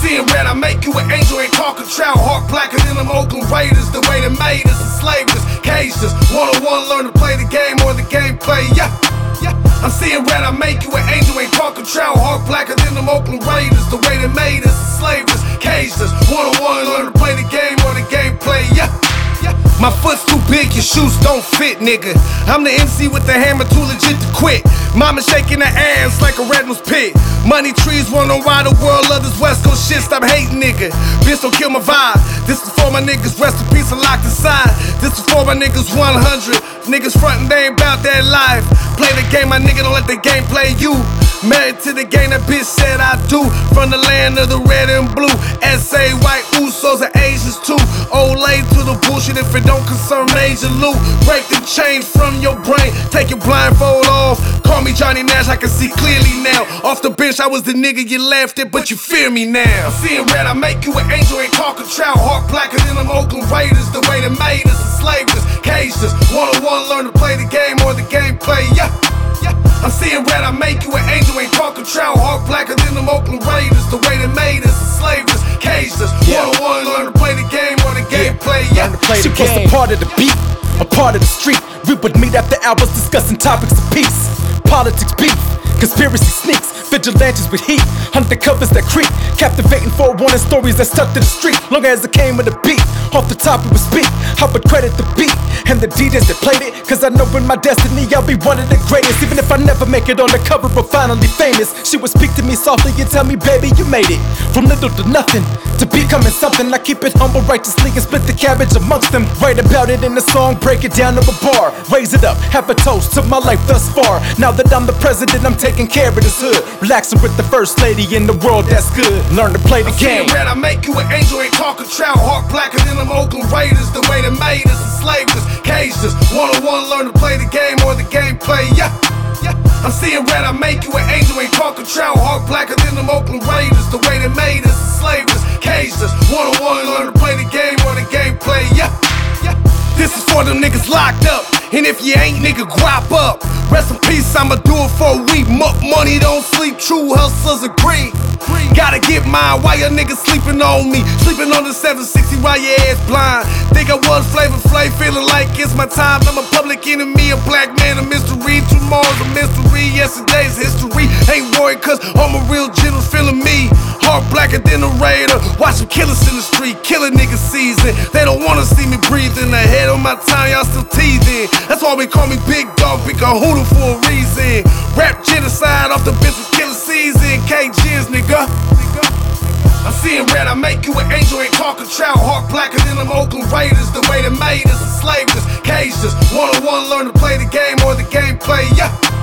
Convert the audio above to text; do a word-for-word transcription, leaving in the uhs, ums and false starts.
seeing red, I make you an angel, ain't talking trout. Heart blacker than them Oakland Raiders. The way they made us, enslaved us, caged us. One-on-one, learn to play the game or the gameplay, yeah. Yeah. I'm seeing red, I make you an angel, ain't talking trout. Heart blacker than them Oakland Raiders. The way they made us, enslaved us, caged us. One-on-one, learn to play the game or the gameplay, yeah. My foot's too big, your shoes don't fit, nigga. I'm the M C with the hammer, too legit to quit. Mama shaking her ass like a red nose pit. Money trees wanna why the world love this West Coast shit. Stop hating, nigga. Bitch, don't kill my vibe. This is for my niggas, rest in peace and locked inside. This is for my niggas one hundred. Niggas frontin', they ain't bout that life. Play the game, my nigga, don't let the game play you. Married to the game, that bitch said I do. From the land of the red and blue. S A white Usos and Asians too. Old lady to the bullshit if it don't concern major loot. Break the chain from your brain, take your blindfold off. Call me Johnny Nash, I can see clearly now. Off the bench, I was the nigga you laughed at, but you fear me now. I'm seeing red, I make you an angel, ain't talking trout. Heart blacker than them Oakland Raiders. The way they made us, enslaved us, caged us. One-on-one, learn to play the game or the gameplay, yeah. Yeah. I'm seeing red, I make you an angel, ain't talking trout. Heart blacker than them Oakland Raiders. The way they made us, enslaved us, caged us. Yeah. One-on-one, learn to play the game or the gameplay, yeah. yeah. She was a part of the beat, a part of the street. We would meet after hours discussing topics of peace, politics, beef, conspiracy sneaks, vigilantes with heat, undercovers that creep, captivating forewarning stories that stuck to the street. Long as it came with a beat, off the top it would speak. I would credit the beat and the D Js that played it, cause I know in my destiny I'll be one of the greatest. Even if I never make it on the cover but finally famous, she would speak to me softly and tell me, baby, you made it. From little to nothing, to becoming something. I keep it humble righteously and split the cabbage amongst them. Write about it in the song, break it down to a bar. Raise it up, have a toast to my life thus far. Now that I'm the president, I'm taking care of this hood. Relaxing with the first lady in the world, that's good. Learn to play the I'm game. Red, I make you an angel, ain't talking trout. Heart blacker than them Oakland Raiders. The way they made us, enslaved us, caged us. One-on-one, learn to play the game or the gameplay, yeah. Yeah. I'm seeing red, I make you an angel, ain't talking trout. Heart blacker than them Oakland Raiders. The way they made us, enslaved us, caged us. One-on-one, learn to play the game or the gameplay, yeah. Yeah. This is for them niggas locked up. And if you ain't, nigga, guap up. Rest in peace, I'ma do it for a week. Muck money don't sleep, true hustlers agree. Gotta get mine, why your niggas sleeping on me? Sleeping on the seven sixty while your ass blind. Think I was Flavor Flav, feeling like it's my time. I'm a public enemy, a black man, a mystery. Tomorrow's a mystery, yesterday's history. Ain't worried cause I'm a real general, feeling me. Heart blacker than a raider. Watch them kill us in the street, killing niggas season. They don't wanna see me breathing. Ahead of my time, y'all still teething. That's why they call me Big Dog, Big Kahuna for a reason. Rap genocide off the bitch with killer season. K G's, nigga. I'm seeing red, I make you an angel, ain't talking trout. Heart blacker than them Oakland Raiders. The way they made us, enslaved us, caged us. One-on-one, learn to play the game or the gameplay, yeah.